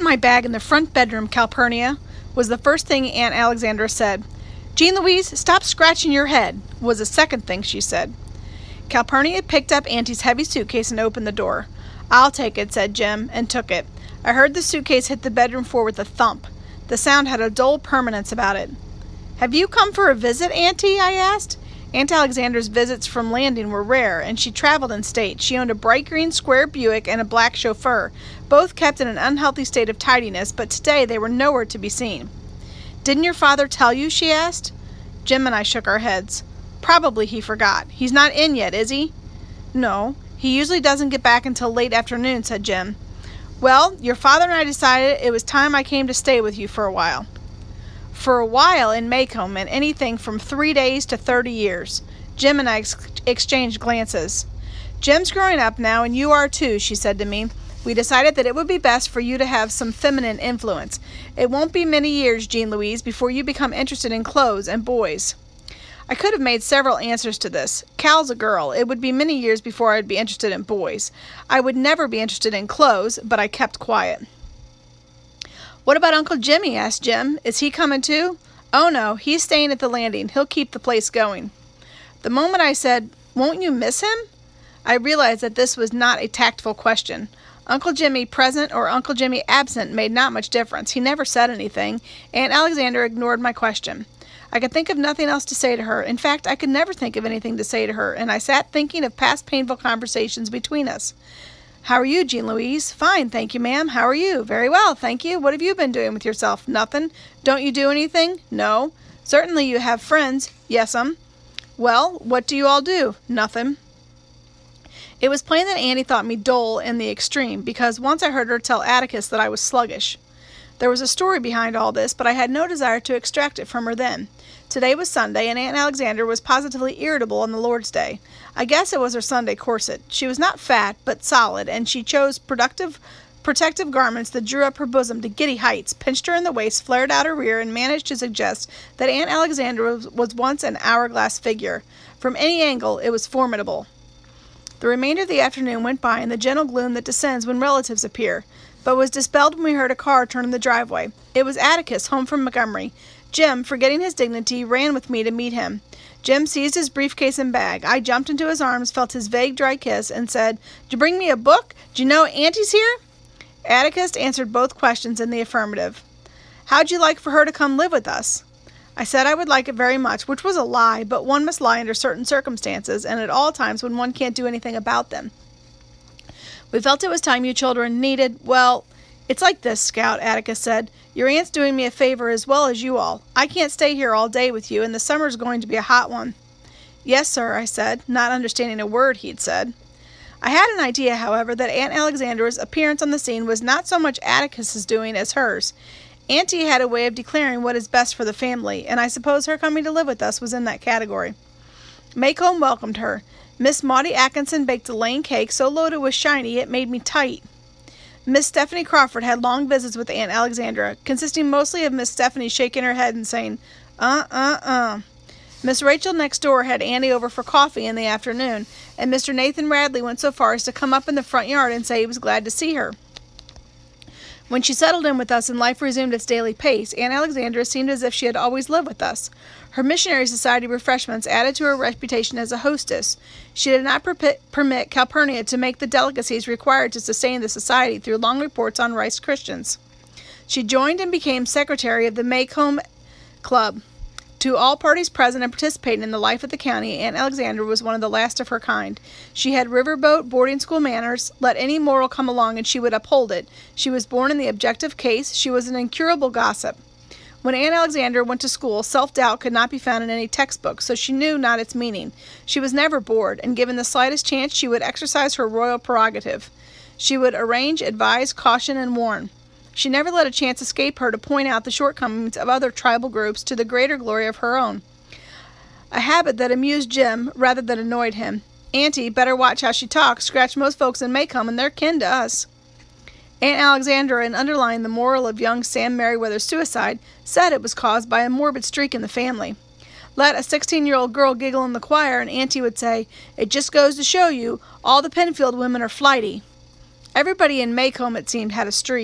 my bag in the front bedroom, Calpurnia," was the first thing Aunt Alexandra said. "Jean Louise, stop scratching your head," was the second thing she said. Calpurnia picked up Auntie's heavy suitcase and opened the door. "I'll take it," said Jim, and took it. I heard the suitcase hit the bedroom floor with a thump. The sound had a dull permanence about it. "Have you come for a visit, Auntie?" I asked. Aunt Alexandra's visits from Landing were rare, and she traveled in state. She owned a bright green square Buick and a black chauffeur, both kept in an unhealthy state of tidiness, but today they were nowhere to be seen. "Didn't your father tell you?" she asked. Jim and I shook our heads. "Probably he forgot. He's not in yet, is he?" "No, he usually doesn't get back until late afternoon," said Jim. "Well, your father and I decided it was time I came to stay with you for a while." For a while in Maycomb meant anything from 3 days to 30 years. Jim and I exchanged glances. "Jim's growing up now, and you are too," she said to me. "We decided that it would be best for you to have some feminine influence. It won't be many years, Jean Louise, before you become interested in clothes and boys." I could have made several answers to this. Cal's a girl. It would be many years before I'd be interested in boys. I would never be interested in clothes, but I kept quiet. "What about Uncle Jimmy?" asked Jim. "Is he coming too?" "Oh no, he's staying at the Landing. He'll keep the place going." The moment I said, "Won't you miss him?" I realized that this was not a tactful question. Uncle Jimmy present or Uncle Jimmy absent made not much difference. He never said anything. Aunt Alexandra ignored my question. I could think of nothing else to say to her. In fact, I could never think of anything to say to her, and I sat thinking of past painful conversations between us. "How are you, Jean Louise?" "Fine, thank you, ma'am. How are you?" "Very well, thank you. What have you been doing with yourself?" "Nothing." "Don't you do anything?" "No." "Certainly you have friends." "Yes'm." "Well, what do you all do?" "Nothing." It was plain that Annie thought me dull in the extreme, because once I heard her tell Atticus that I was sluggish. There was a story behind all this, but I had no desire to extract it from her then. Today was Sunday, and Aunt Alexandra was positively irritable on the Lord's Day. I guess it was her Sunday corset. She was not fat, but solid, and she chose protective garments that drew up her bosom to giddy heights, pinched her in the waist, flared out her rear, and managed to suggest that Aunt Alexandra was once an hourglass figure. From any angle, it was formidable. The remainder of the afternoon went by in the gentle gloom that descends when relatives appear, but was dispelled when we heard a car turn in the driveway. It was Atticus, home from Montgomery. Jim, forgetting his dignity, ran with me to meet him. Jim seized his briefcase and bag. I jumped into his arms, felt his vague, dry kiss, and said, "Did you bring me a book? Do you know Auntie's here?" Atticus answered both questions in the affirmative. "How'd you like for her to come live with us?" I said I would like it very much, which was a lie, but one must lie under certain circumstances, and at all times when one can't do anything about them. We felt it was time you children needed, well, "It's like this, Scout," Atticus said. "Your aunt's doing me a favor as well as you all. I can't stay here all day with you, and the summer's going to be a hot one." "Yes, sir," I said, not understanding a word he'd said. I had an idea, however, that Aunt Alexandra's appearance on the scene was not so much Atticus's doing as hers. Auntie had a way of declaring what is best for the family, and I suppose her coming to live with us was in that category. Maycomb welcomed her. Miss Maudie Atkinson baked a Lane cake so loaded with shiny it made me tight. Miss Stephanie Crawford had long visits with Aunt Alexandra, consisting mostly of Miss Stephanie shaking her head and saying, Miss Rachel next door had Annie over for coffee in the afternoon, and Mr. Nathan Radley went so far as to come up in the front yard and say he was glad to see her. When she settled in with us and life resumed its daily pace, Aunt Alexandra seemed as if she had always lived with us. Her missionary society refreshments added to her reputation as a hostess. She did not permit Calpurnia to make the delicacies required to sustain the society through long reports on Rice Christians. She joined and became secretary of the Maycomb Club. To all parties present and participating in the life of the county, Aunt Alexandra was one of the last of her kind. She had riverboat boarding school manners. Let any moral come along and she would uphold it. She was born in the objective case. She was an incurable gossip. When Aunt Alexandra went to school, self-doubt could not be found in any textbook, so she knew not its meaning. She was never bored, and given the slightest chance, she would exercise her royal prerogative. She would arrange, advise, caution, and warn. She never let a chance escape her to point out the shortcomings of other tribal groups to the greater glory of her own. A habit that amused Jim rather than annoyed him. Auntie, better watch how she talks, scratched most folks in Maycomb, and they're kin to us. Aunt Alexandra, in underlying the moral of young Sam Merriweather's suicide, said it was caused by a morbid streak in the family. Let a 16-year-old girl giggle in the choir, and Auntie would say, "It just goes to show you, all the Penfield women are flighty." Everybody in Maycomb, it seemed, had a streak.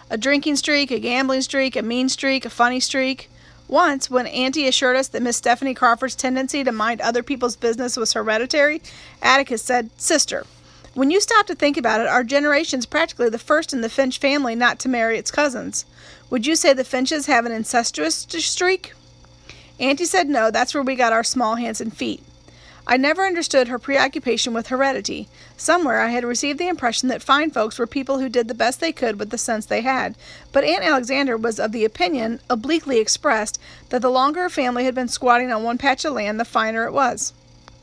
A drinking streak, a gambling streak, a mean streak, a funny streak. Once, when Auntie assured us that Miss Stephanie Crawford's tendency to mind other people's business was hereditary, Atticus said, "Sister, when you stop to think about it, our generation's practically the first in the Finch family not to marry its cousins. Would you say the Finches have an incestuous streak?" Auntie said no, that's where we got our small hands and feet. I never understood her preoccupation with heredity. Somewhere I had received the impression that fine folks were people who did the best they could with the sense they had, but Aunt Alexandra was of the opinion, obliquely expressed, that the longer a family had been squatting on one patch of land, the finer it was.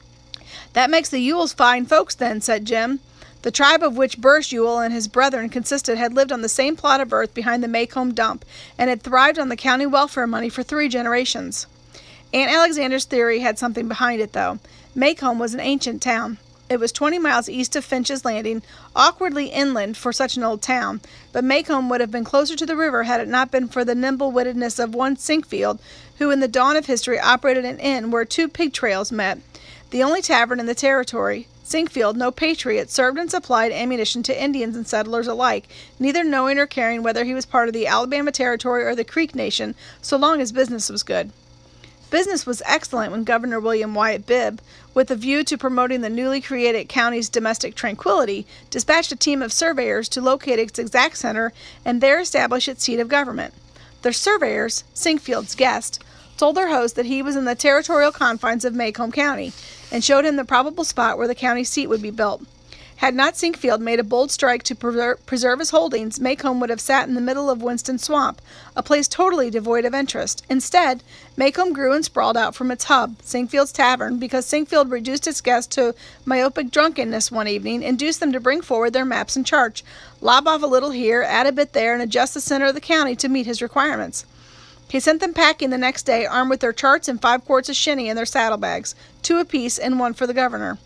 "That makes the Yules fine folks, then," said Jim. The tribe of which Burrs Yule and his brethren consisted had lived on the same plot of earth behind the Maycomb dump, and had thrived on the county welfare money for 3 generations. Aunt Alexandra's theory had something behind it, though. Maycomb was an ancient town. It was 20 miles east of Finch's Landing, awkwardly inland for such an old town, but Maycomb would have been closer to the river had it not been for the nimble-wittedness of one Sinkfield, who in the dawn of history operated an inn where 2 pig trails met, the only tavern in the territory. Sinkfield, no patriot, served and supplied ammunition to Indians and settlers alike, neither knowing or caring whether he was part of the Alabama Territory or the Creek Nation, so long as business was good. Business was excellent when Governor William Wyatt Bibb, with a view to promoting the newly created county's domestic tranquility, dispatched a team of surveyors to locate its exact center and there establish its seat of government. The surveyors, Sinkfield's guest, told their host that he was in the territorial confines of Maycomb County, and showed him the probable spot where the county seat would be built. Had not Sinkfield made a bold strike to preserve his holdings, Maycomb would have sat in the middle of Winston Swamp, a place totally devoid of interest. Instead, Maycomb grew and sprawled out from its hub, Sinkfield's Tavern, because Sinkfield reduced its guests to myopic drunkenness one evening, induced them to bring forward their maps and charts, lob off a little here, add a bit there, and adjust the center of the county to meet his requirements. He sent them packing the next day, armed with their charts and 5 quarts of shinny in their saddlebags, 2 apiece and 1 for the governor.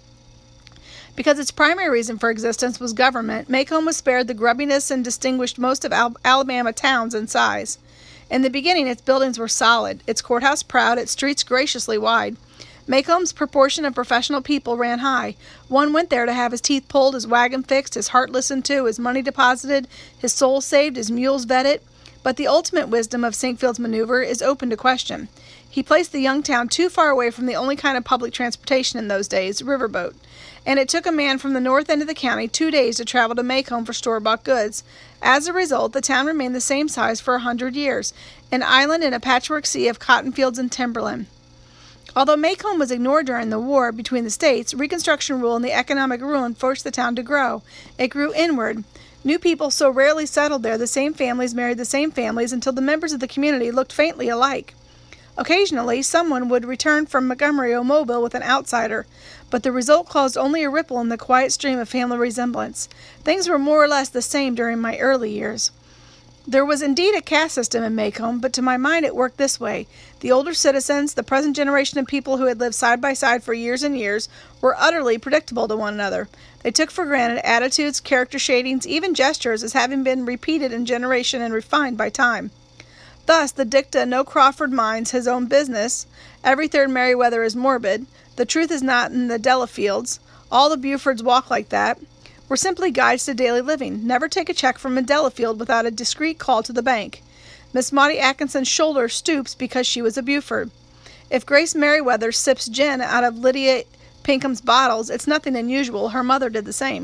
Because its primary reason for existence was government, Maycomb was spared the grubbiness and distinguished most of Alabama towns in size. In the beginning, its buildings were solid, its courthouse proud, its streets graciously wide. Maycomb's proportion of professional people ran high. One went there to have his teeth pulled, his wagon fixed, his heart listened to, his money deposited, his soul saved, his mules vetted. But the ultimate wisdom of Sinkfield's maneuver is open to question. He placed the young town too far away from the only kind of public transportation in those days, riverboat, and it took a man from the north end of the county 2 days to travel to Maycomb for store-bought goods. As a result, the town remained the same size for 100 years, an island in a patchwork sea of cotton fields and timberland. Although Maycomb was ignored during the war between the states, Reconstruction rule and the economic ruin forced the town to grow. It grew inward. New people so rarely settled there, the same families married the same families until the members of the community looked faintly alike. Occasionally, someone would return from Montgomery or Mobile with an outsider, but the result caused only a ripple in the quiet stream of family resemblance. Things were more or less the same during my early years. There was indeed a caste system in Maycomb, but to my mind it worked this way. The older citizens, the present generation of people who had lived side by side for years and years, were utterly predictable to one another. They took for granted attitudes, character shadings, even gestures as having been repeated in generation and refined by time. Thus, the dicta, "No Crawford minds his own business," "Every third Merriweather is morbid," "The truth is not in the Delafields," "All the Bufords walk like that," were simply guides to daily living. Never take a check from a Delafield without a discreet call to the bank. Miss Maudie Atkinson's shoulder stoops because she was a Buford. If Grace Merriweather sips gin out of Lydia Pinkham's bottles, it's nothing unusual. Her mother did the same.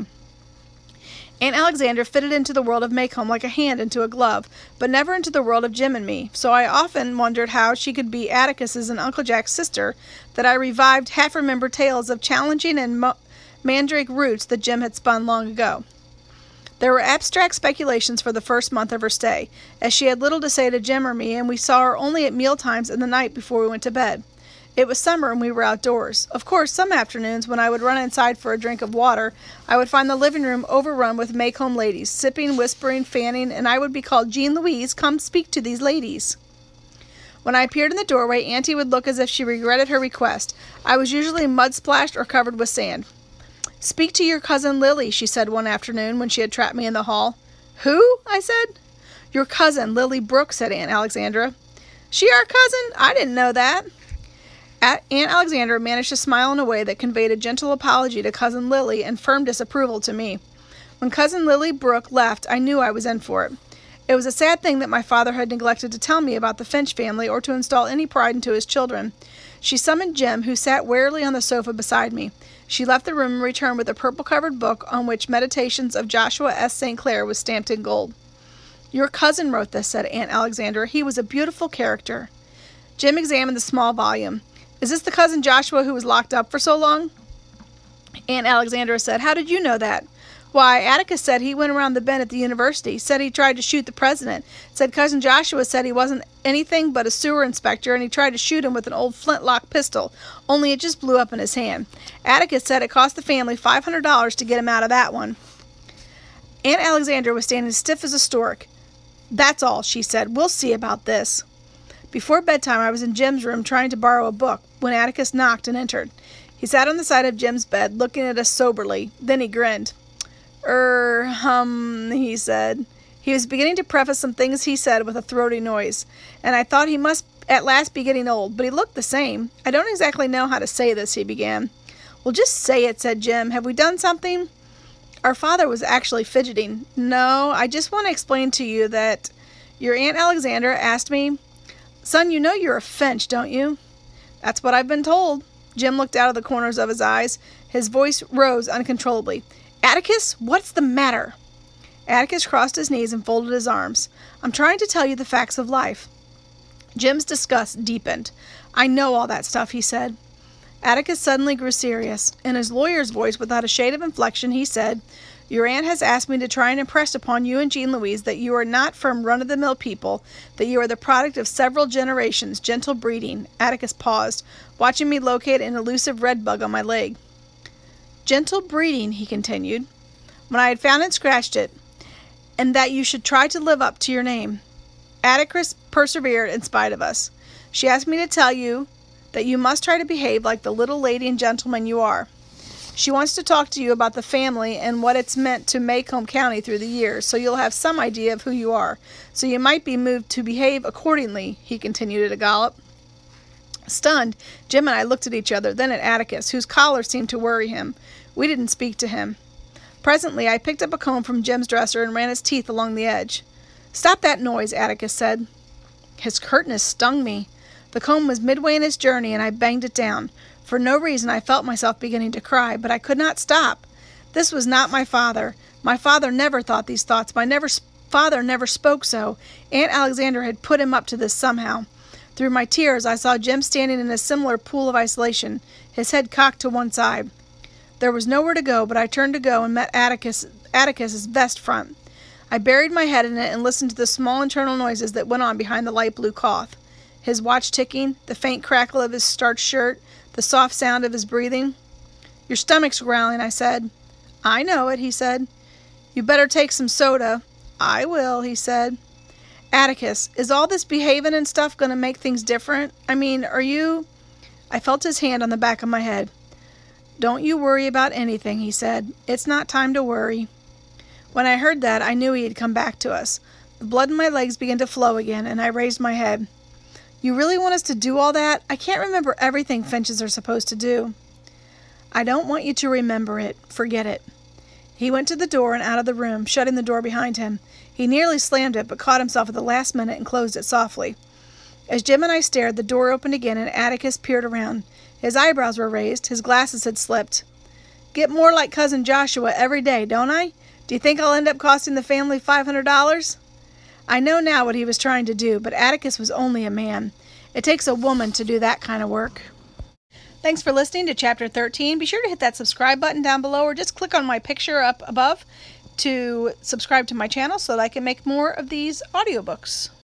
Aunt Alexandra fitted into the world of Maycomb like a hand into a glove, but never into the world of Jim and me, so I often wondered how she could be Atticus's and Uncle Jack's sister, that I revived half-remembered tales of challenging and mandrake roots that Jim had spun long ago. There were abstract speculations for the first month of her stay, as she had little to say to Jim or me, and we saw her only at meal times and the night before we went to bed. It was summer and we were outdoors. Of course, some afternoons when I would run inside for a drink of water, I would find the living room overrun with Maycomb ladies, sipping, whispering, fanning, and I would be called, "Jean Louise, come speak to these ladies." When I appeared in the doorway, Auntie would look as if she regretted her request. I was usually mud-splashed or covered with sand. "Speak to your cousin Lily," she said one afternoon when she had trapped me in the hall. "Who?" I said. "Your cousin, Lily Brooke," said Aunt Alexandra. "She our cousin? I didn't know that." Aunt Alexandra managed to smile in a way that conveyed a gentle apology to Cousin Lily and firm disapproval to me. When Cousin Lily Brooke left, I knew I was in for it. It was a sad thing that my father had neglected to tell me about the Finch family or to install any pride into his children. She summoned Jim, who sat wearily on the sofa beside me. She left the room and returned with a purple-covered book on which Meditations of Joshua S. St. Clair was stamped in gold. "Your cousin wrote this," said Aunt Alexandra. "He was a beautiful character." Jim examined the small volume. "Is this the cousin Joshua who was locked up for so long?" Aunt Alexandra said, "How did you know that?" "Why, Atticus said he went around the bend at the university, said he tried to shoot the president, said cousin Joshua said he wasn't anything but a sewer inspector, and he tried to shoot him with an old flintlock pistol, only it just blew up in his hand. Atticus said it cost the family $500 to get him out of that one." Aunt Alexandra was standing stiff as a stork. "That's all," she said. "We'll see about this." Before bedtime, I was in Jim's room trying to borrow a book when Atticus knocked and entered. He sat on the side of Jim's bed, looking at us soberly. Then he grinned. He said. He was beginning to preface some things he said with a throaty noise, and I thought he must at last be getting old, but he looked the same. "I don't exactly know how to say this," he began. "Well, just say it," said Jim. "Have we done something?" Our father was actually fidgeting. "No, I just want to explain to you that your Aunt Alexandra asked me, 'Son, you know you're a Finch, don't you?'" "That's what I've been told." Jim looked out of the corners of his eyes. His voice rose uncontrollably. "Atticus, what's the matter?" Atticus crossed his knees and folded his arms. "I'm trying to tell you the facts of life." Jim's disgust deepened. "I know all that stuff," he said. Atticus suddenly grew serious. In his lawyer's voice, without a shade of inflection, he said, "Your aunt has asked me to try and impress upon you and Jean Louise that you are not from run-of-the-mill people, that you are the product of several generations, gentle breeding." Atticus paused, watching me locate an elusive red bug on my leg. "Gentle breeding," he continued, when I had found and scratched it, "and that you should try to live up to your name." Atticus persevered in spite of us. "She asked me to tell you that you must try to behave like the little lady and gentleman you are. She wants to talk to you about the family and what it's meant to Maycomb County through the years, so you'll have some idea of who you are. So you might be moved to behave accordingly," he continued at a gallop. Stunned, Jim and I looked at each other, then at Atticus, whose collar seemed to worry him. We didn't speak to him. Presently, I picked up a comb from Jim's dresser and ran his teeth along the edge. "Stop that noise," Atticus said. His curtness stung me. The comb was midway in its journey, and I banged it down. For no reason, I felt myself beginning to cry, but I could not stop. This was not my father. My father never thought these thoughts. Father never spoke so. Aunt Alexandra had put him up to this somehow. Through my tears, I saw Jim standing in a similar pool of isolation, his head cocked to one side. There was nowhere to go, but I turned to go and met Atticus's vest front. I buried my head in it and listened to the small internal noises that went on behind the light blue cloth. His watch ticking, the faint crackle of his starched shirt, the soft sound of his breathing. "Your stomach's growling," I said. "I know it," he said. "You better take some soda." "I will," he said. "Atticus, is all this behaving and stuff going to make things different? I mean, are you—" I felt his hand on the back of my head. "Don't you worry about anything," he said. "It's not time to worry." When I heard that, I knew he had come back to us. The blood in my legs began to flow again, and I raised my head. "You really want us to do all that? I can't remember everything Finches are supposed to do." "I don't want you to remember it. Forget it." He went to the door and out of the room, shutting the door behind him. He nearly slammed it, but caught himself at the last minute and closed it softly. As Jim and I stared, the door opened again, and Atticus peered around. His eyebrows were raised. His glasses had slipped. "Get more like cousin Joshua every day, don't I? Do you think I'll end up costing the family $500? I know now what he was trying to do, but Atticus was only a man. It takes a woman to do that kind of work. Thanks for listening to Chapter 13. Be sure to hit that subscribe button down below, or just click on my picture up above to subscribe to my channel so that I can make more of these audiobooks.